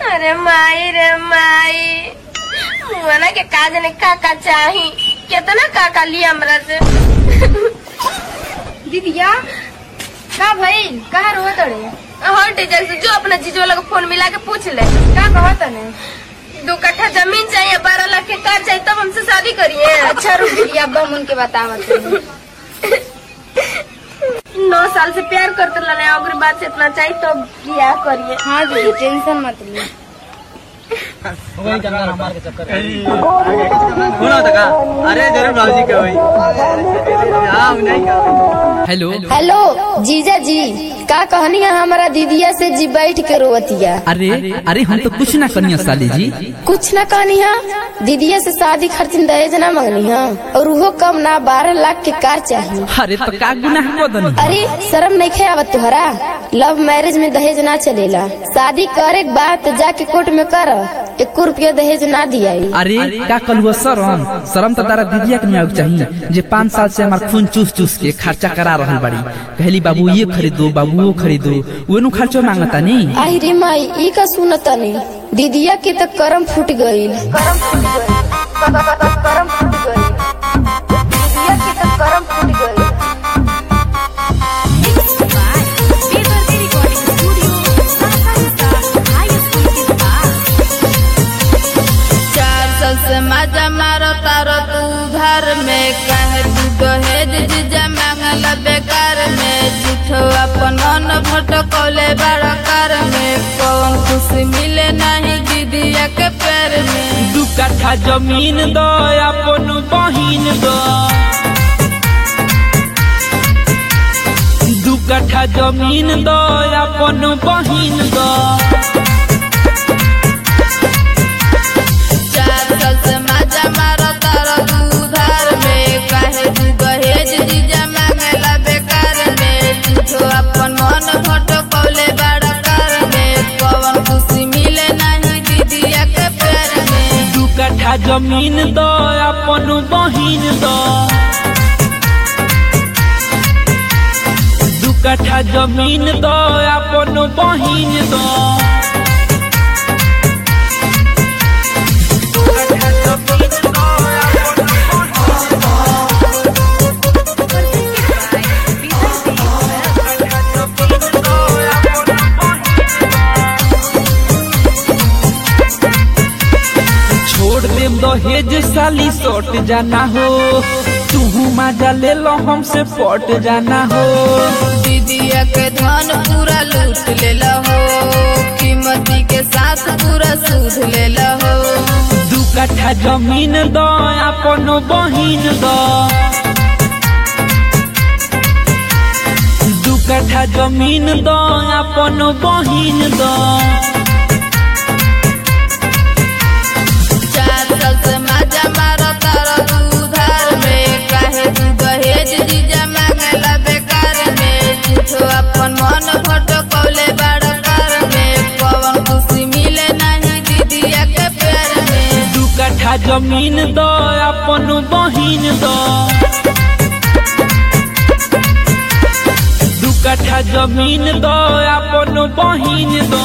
अरे माई रे माई मुआना के काज ने काका चाही कितना काका लिया हमरा से। दीदिया का भइल कहाँ रोत रे? हाँ टीचर से जो अपना जीजो वाला को फोन मिला के पूछ ले का कहत ने? 2 कट्ठा जमीन चाहिए 12 लाख के कार चाहिए तब हमसे शादी करिए। अच्छा रुक दीदिया अब हम उनके बतावत हैं। 9 साल से प्यार करते लने अगर बात से इतना चाहिए तो क्या करिए। हाँ दीदी टेंशन मत ली। वही चंदा हमारे के चक्कर कौन होता का? अरे जरूर भाजी का वही हां नहीं का। हेलो हेलो जीजा जी का कहनी है हमारा दीदिया से जी बैठ के रोवतिया। अरे अरे हम तो कुछ ना करनी साली जी। कुछ ना कहनी है दीदिया से शादी खर्चिन दहेज ना मांगनी है और वो कम ना 12 लाख के कार चाहिए। अरे तो का गुनाह को दनी? अरे शर्म नहीं खे आवत तुहरा? लव मैरिज में दहेज ना चलेला। शादी करे के बाद जाके कोर्ट में कर 1 रुपया दहेज ना दिया। अरे का कल हुआ शर्म तो तारा दीदिया के में चाहिए जे 5 साल से हमार खून चूस चूस के खर्चा करा रहल बड़ी। कहली बाबू ये खरीदो बाबू वो खरीदो वो खर्चो मांगता नहीं। आई रे माई ई का सुनता नहीं दीदिया के तो करम फूट गईल। दीदिया के तो करम फूट गईल। मजा मारो तारो तू घर में कहे तू दहेज जीजा मांगल बेकार में झूठो अपन मन भटकौले बड़ा कार में कौन खुशी मिले नहीं दीदिया के पैर में। 2 कट्ठा जमीन दो अपन बहिन दो। 2 कट्ठा जमीन दो अपन बहिन दो। अपन मन भटकौले बड़ा कार में कौन खुशी मिले नहीं दीदिया के पैर में। 2 कट्ठा जमीन दो अपन बहिन दो। 2 कट्ठा जमीन दो अपन बहिन दो। दहेज साली सट जाना हो तू मजा ले लो हमसे पट जाना हो। दीदिया के धन पूरा लूट ले हो कीमती के साथ पूरा सूद ले हो। 2 कट्ठा जमीन दो अपन बहिन दो। 2 कट्ठा जमीन दो अपन बहिन दो। मजा मारो तारो तू धार में काहे तू दहेज जीजा मांगल बेकार में झूठो अपन मन भटकौले बड़ा कार में कौन खुशी मिले नहीं दीदिया के पैर में। 2 कट्ठा जमीन दो अपन बहिन दो। 2 कट्ठा जमीन दो अपन बहिन दो।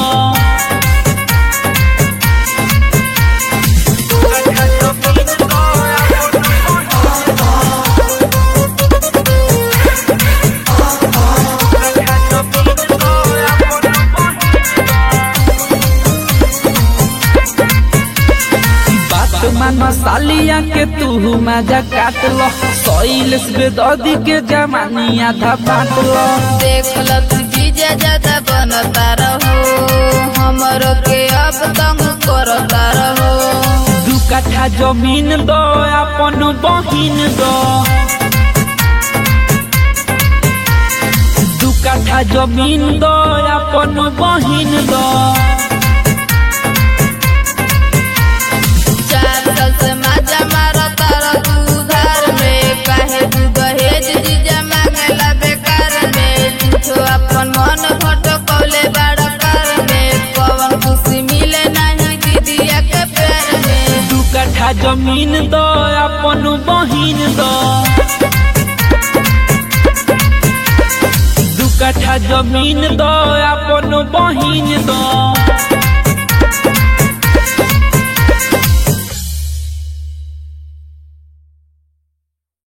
मानो सालिया के तू मजा काट लो सोइल बेदर्दी के जमानी आधा बांट लो। देख लो तू जीजा ज्यादा बनता रहो हमरो के अब तंग करता रहो। 2 कट्ठा जमीन दो अपन बहिन दो। 2 कट्ठा जमीन दो अपन बहिन दो। मजा मारो तारो तू धार में काहे तू दहेज जीजा मांगल बेकार में झूठो अपन मन भटकौले बड़ा कार में कौन खुशी मिले नहीं दीदिया के पैर में। 2 कट्ठा जमीन दो अपन बहिन दो। 2 कट्ठा जमीन दो अपन बहिन दो।